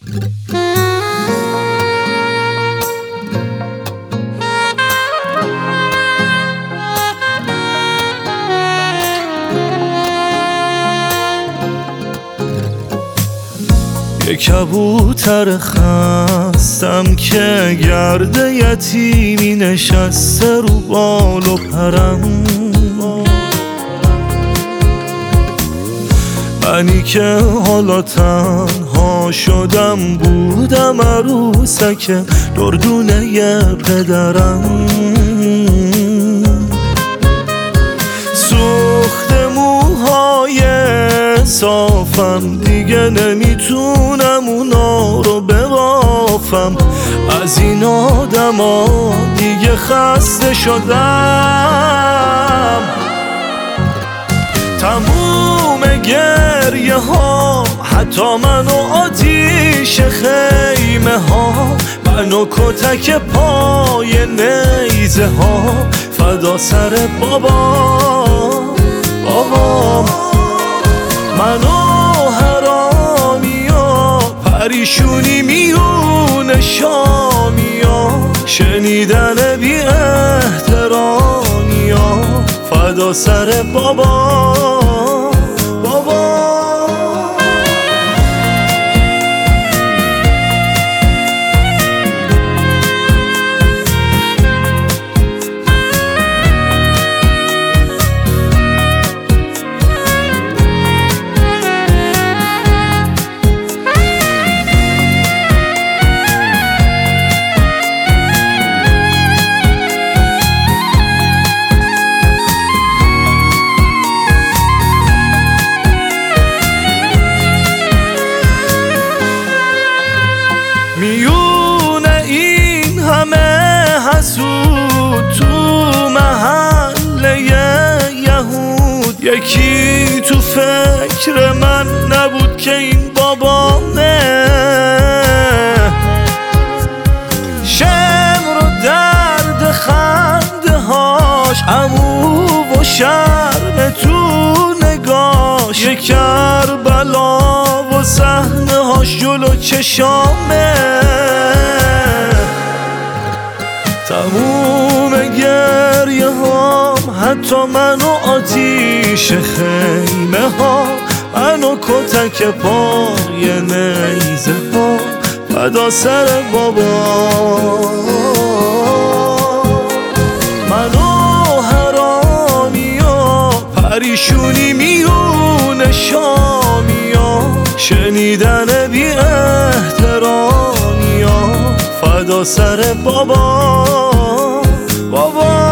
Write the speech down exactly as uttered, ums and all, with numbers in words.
یه کبوتر خستم که گرد یتیمی نشسته رو بال و پرم، منی که حالا تنها شدم بودم عروسک دردونه ی پدرم. سوخت موهای صافم دیگه نمیتونم اونا رو ببافم، از این آدما دیگه خسته شدم. تموم گریه ها حتی منو آتیش خیمه ها، منو کتک پای نیزه ها، فدا سر بابا بابام. منو حرامیا پریشونی میون شامیا، شنیدن بی احترامیا، فدا سر بابا بابا. میون این همه حسود تو محله یهود، یکی تو فکر من نبود که این بابامه. شمر و درد خنده هاش، عمو و شرم تو نگاش، یه کربلا و صحنه هاش جلو چشامه. تموم گریه هام حتی منو آتیش خیمه ها، منو کتک پای نیزه ها، فدا سر بابا. منو حرامیا پریشونی میون شامیا، شنیدن بی احترامیا، فدا سر بابا بابا.